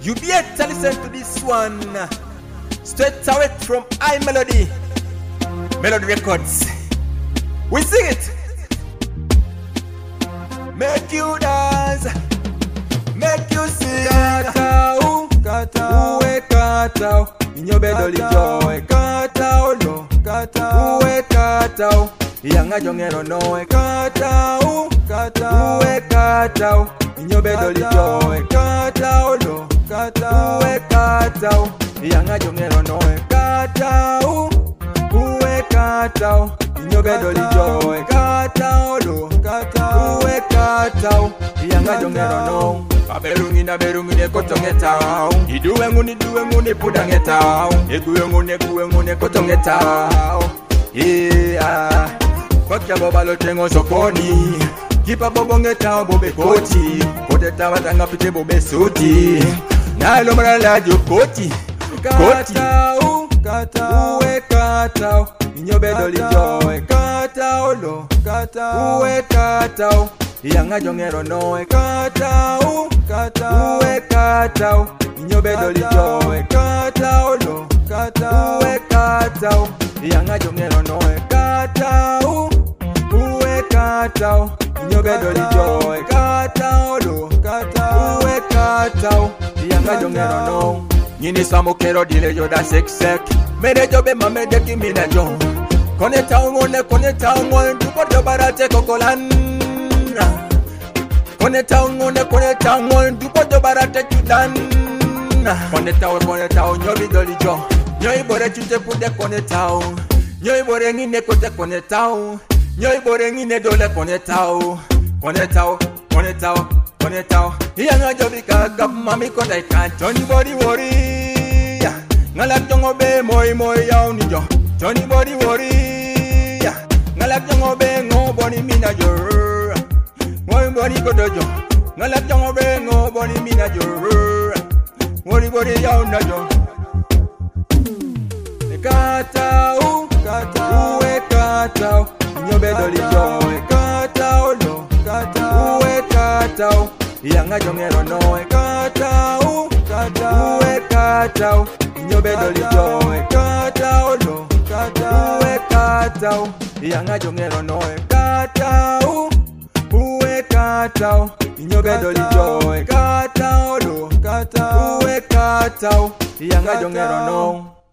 You better listen to this one. Straight away from iMelody Melody Records. We sing it. Make you dance, make you sing. Katao, katao, uwe katao. Inyobedo lijoe. Katao no, katao, uwe katao. Yanga jongero noe. Katao, katao, uwe katao. Inyobedo lijoe. Katao no, katao, uwe katao. Yanga jongero noe. Katao, uwe katao. Inyobedo lijoe. Katao no, katao, uwe katao. Yanga jongero no. Berungine kotongetao. Iduwe nguni pudangetao. Eguwe ngune kotongetao. Yeah. Kokya boba lo tengo sokoni. Kipa bobo ngetao bobe koti. Kodeta watanga pite bobe suti. Nalo marala jokoti. Katao, katao, uwe katao. Inyobedo lijoe. Katao lo, katao, uwe katao. Yanga jongero noe. Katao, katao, uwe katao. Inyobedo lijoe. Katao lo, katao, uwe katao. Yanga jongero noe. Katao, uwe katao. Inyobedo lijoe. Katao lo, katao, uwe katao. Yanga jongero noe. Nyini samukero dile yoda sek. Mene jobe mamede kimina jong. Koneta ngone dupo barate kokolan. Koneta ngone dupo barate chudan. Koneta nyobi dolijo. Nyoi bore chute pude koneta. Nyoi bore ngine kote koneta. Nyoi bore ngine dole koneta. Koneta. Yanga jobi kagap mami konta ikan. Don't body worry. Ngalak jongo be moi yaw ni jo. Don't body worry. Ngalak jongo be ngo boni mina jo. Moi body kodojo. Ngalak jongo be ngo boni mina jo. Moi body yaw na jo. Katao, katao, uwe katao. Nyobedo lijoe. Katao no, katao, uwe katao. Yanga jongero noe. Katao, katao, uwe katao. Nyobedo lijoe. Katao no, katao, uwe katao. Yanga jongero noe. Katao, uwe katao. Nyobedo lijoe. Katao no, katao, uwe katao. Yanga jongero noe.